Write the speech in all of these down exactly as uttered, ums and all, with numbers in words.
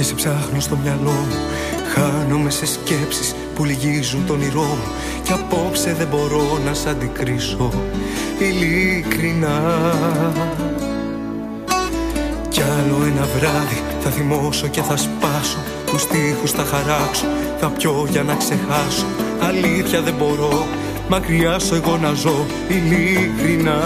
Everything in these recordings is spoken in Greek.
σε ψάχνω στο μυαλό μου. Χάνομαι σε σκέψεις που λυγίζουν τον όνειρό μου. Κι απόψε δεν μπορώ να σ' αντικρίσω ειλικρινά. Κι άλλο ένα βράδυ θα θυμώσω και θα σπάσω. Τους στίχους θα χαράξω, θα πιω για να ξεχάσω. Αλήθεια δεν μπορώ, μακριά σου εγώ να ζω ειλικρινά.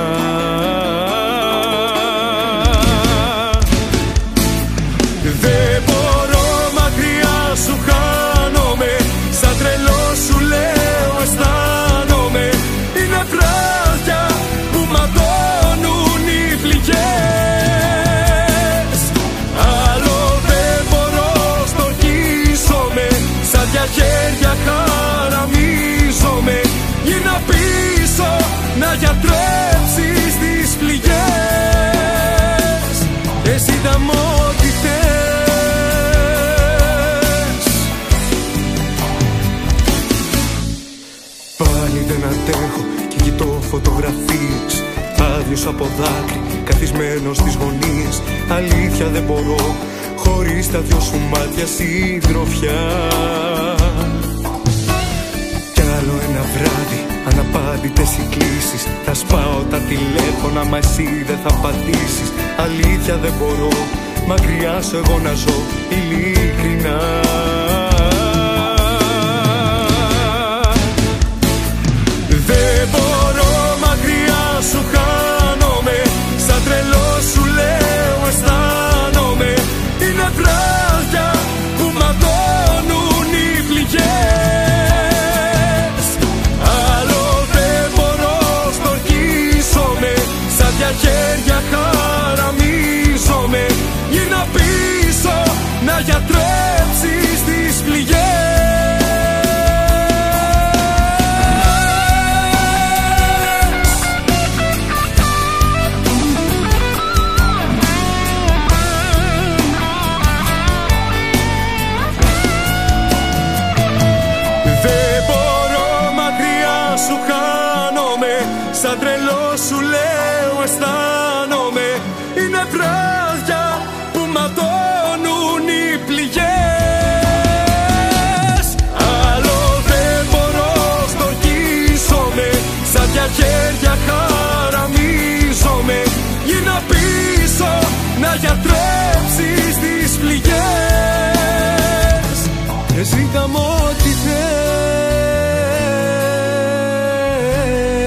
Δεν μπορώ, μακριά σου χάνομαι. Σαν τρελό σου λέω αισθάνομαι. Είναι βράδια που ματώνουν οι πληγές. Άλλο δεν μπορώ, στοχίζομαι. Σαν δια χέρια χαραμίζομαι. Γίνα πίσω να γιατρέψεις τις πληγές. Εσύ τα μ' ό,τι θες. Πάλι δεν αντέχω και κοιτώ φωτογραφίες. Άδειος από δάκρυ, καθισμένος στις γωνίες. Αλήθεια δεν μπορώ, χωρίς τα δυο σου μάτια συντροφιά. Κι άλλο ένα βράδυ, αναπάντητες οι κλήσεις. Θα σπάω τα τηλέφωνα, μα εσύ δεν θα απαντήσεις. Αλήθεια δεν μπορώ, μακριά σου εγώ να ζω ειλικρινά. Δεν μπορώ, μακριά σου χάνομαι. Σαν τρελό σου λέω αισθάνομαι. Είναι βράδια που ματώνουν οι πληγές. Άλλο δεν μπορώ, στορκίζομαι. Σαν δια χέρια χαραμίζομαι. Γίνα πίσω να γιατρέψεις τις πληγές. Σαν τρελό σου λέω αισθάνομαι. Είναι βράδια που ματώνουν οι πληγές. Άλλο δεν μπορώ, στοχίζομαι. Σαν δια χέρια χαραμίζομαι. Γίνα πίσω να γιατρέψεις τις πληγές. Εσύ θα μ' ό,τι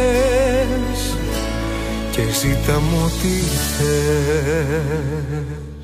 θες. Και ζήτα μου ό,τι θες.